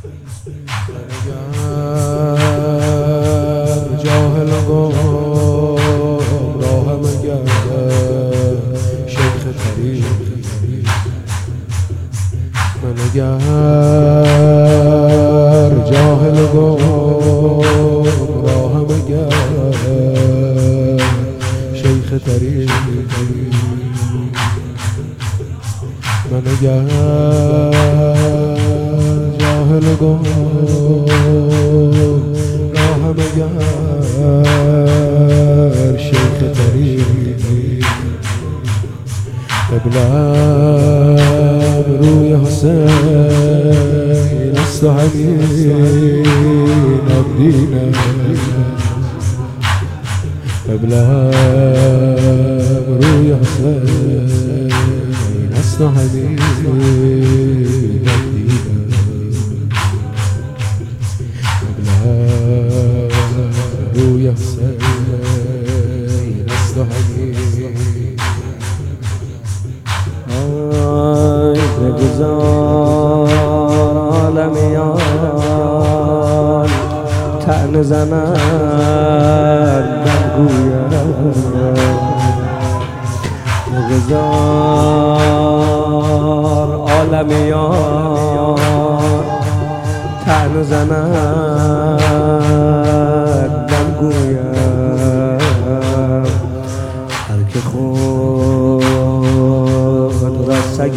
جاهل گمراهم اگر شیخ طریق من اگر جاهل گمراهم اگر شیخ طریق من اگر جاهل گمراهم اگر شیخ طریق قبلم روی حسین است و همینم دینم قبلم روی حسین است و همینم دینم قبلم روی حسین است و همینم بگذار عالمیان طعنه زنند بگویم بگذار عالمیان طعنه زنند بگویم هر که خود را سگ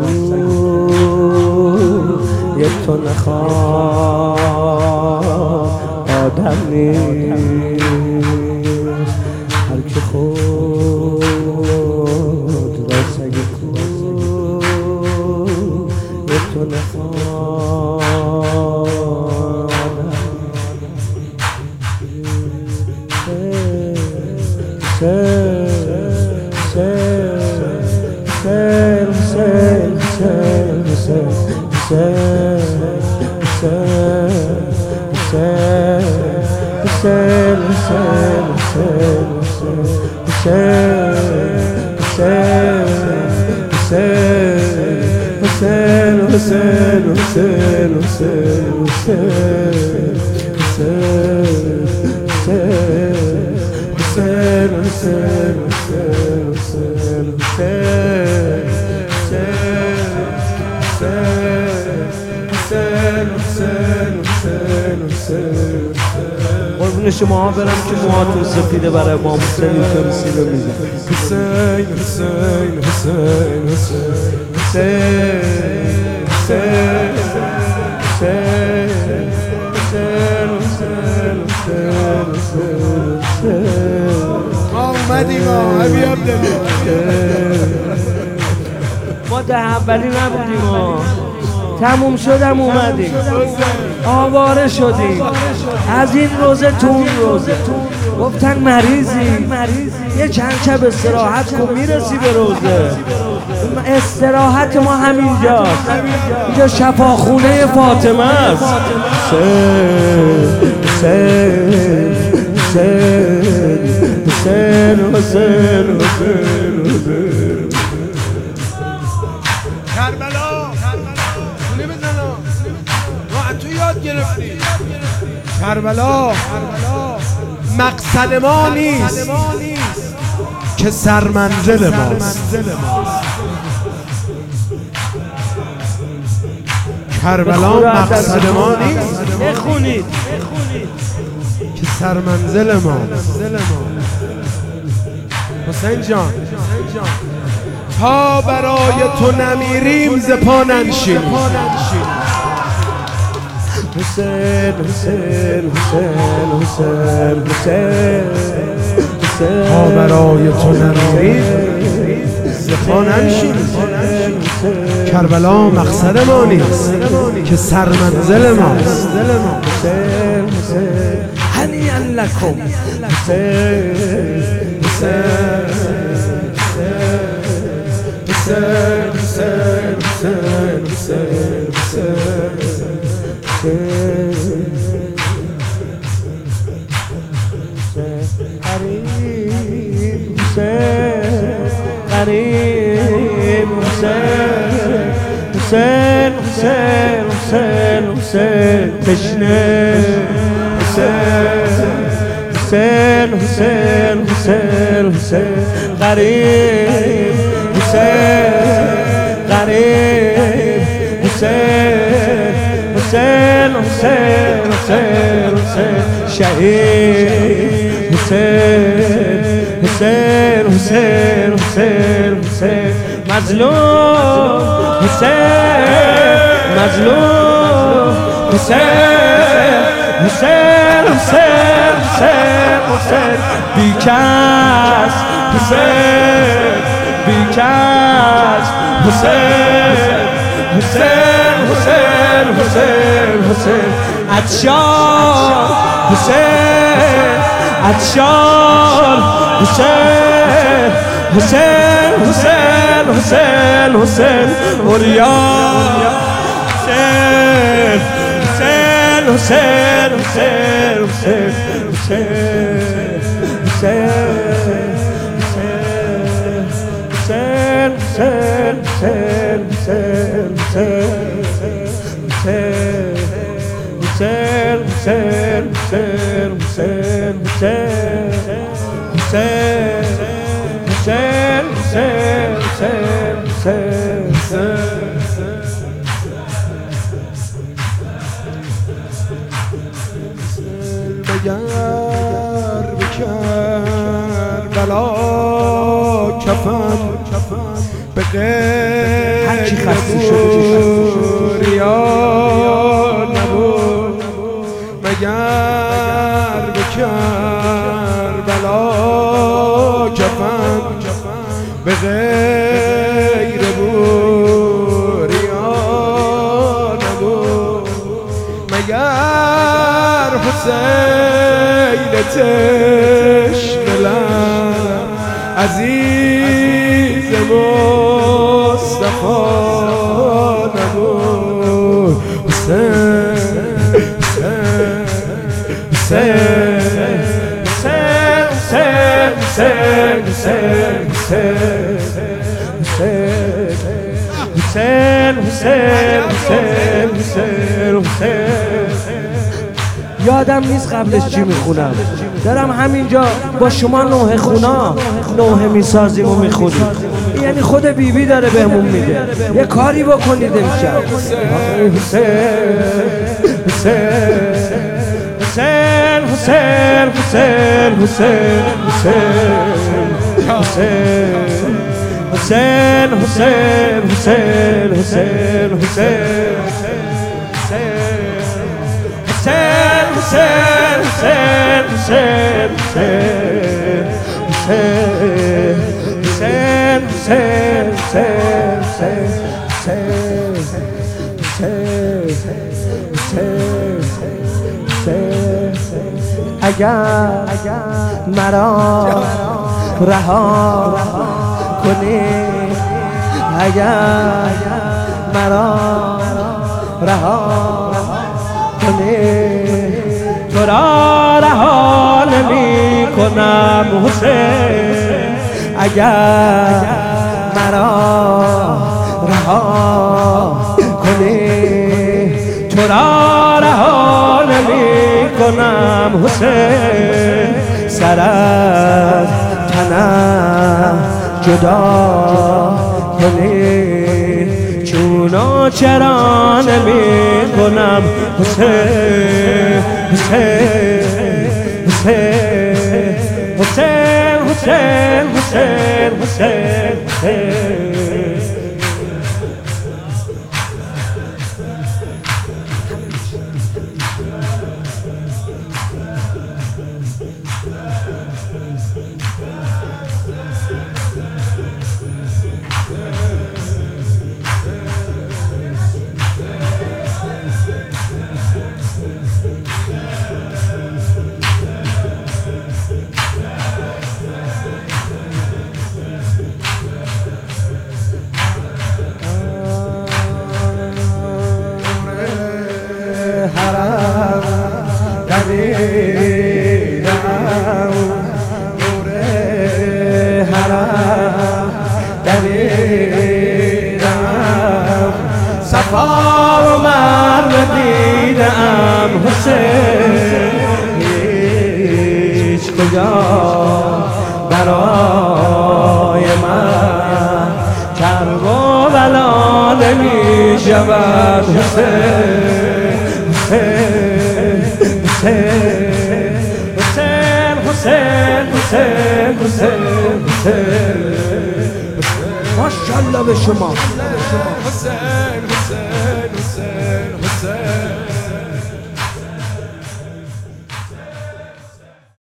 یک تو نخواه آدم نیست هر که خود را سگ یک تو نخواه قربون شما برم که موهاتون سفیده برای امام حسین که رسیده میزن حسین حسین حسین ما اومدیم حبیب عبدالله ما ده اولی نبودیم تموم شدم اومدیم آواره شدیم از این روزه تو اون روزه گفتن مریضی یه چند شب استراحت کن میرسی به روزه استراحت ما همینجاست اینجا شفاخونه فاطمه است کربلا خونه بزنم تو یاد گرفتی کربلا مقصد ما نیست که سرمنزل ماست کربلا مقصد ما نیست بخونید که سرمنزل ماست حسین جان تا برای تو نمیریم ز پا ننشینیم حسین حسین حسین حسین حسین تا برای تو نمیریم ز پا ننشینیم کربلا مقصد ما نیست که سرمنزل ماست هنیئا لکم قریب حسین حسین حسین حسین حسین تشنه حسین حسین حسین حسین غریب حسین غریب حسین حسین حسین حسین حسین شهید حسین حسین حسین حسین حسین مظلوم حسین مظلوم حسین حسین حسین حسین حسین بیکس حسین بیکس حسین حسین حسین حسین حسین عطشان حسین عطشان حسین حسین حسین حسین حسین اولیا حسین حسین حسین حسین حسین حسین حسین حسین حسین حسین حسین حسین حسین حسین بگر به کربلا کفن به هرچی خسته شده ریا نبود مگر به کربلا کفن به غیر بوریا نبود مگر حسین تشنه‌لب عزیز مصطفی نبود حسین حسین حسین حسین حسین حسین حسین حسین حسین حسین حسین یادم نیست قبلش چی میخونم، دارم همینجا با شما نوحه خونا نوحه میسازیم و میخونیم، یعنی خود بیبی داره بهمون میده یه کاری بکنید امشب. حسین حسین حسین حسین حسین حسین حسین حسین حسین حسین حسین حسین حسین حسین حسین اگر مرا رها کنی، اگر مرا رها کنی، تو را رها نمی کنم حسین. اگر مرا رها کنی، تو را رها نمی کنم حسین. سر از تنم جدا کنی، چون چرا نمی کنم حسین. حسین حسین حسین حسین حسین حسین حسین. صفا و مروه حسین هیچ کجا برای من کرب و بلا نمی شود حسین حسین حسین حسین ماشاءالله به شما حسین حسین حسین حسین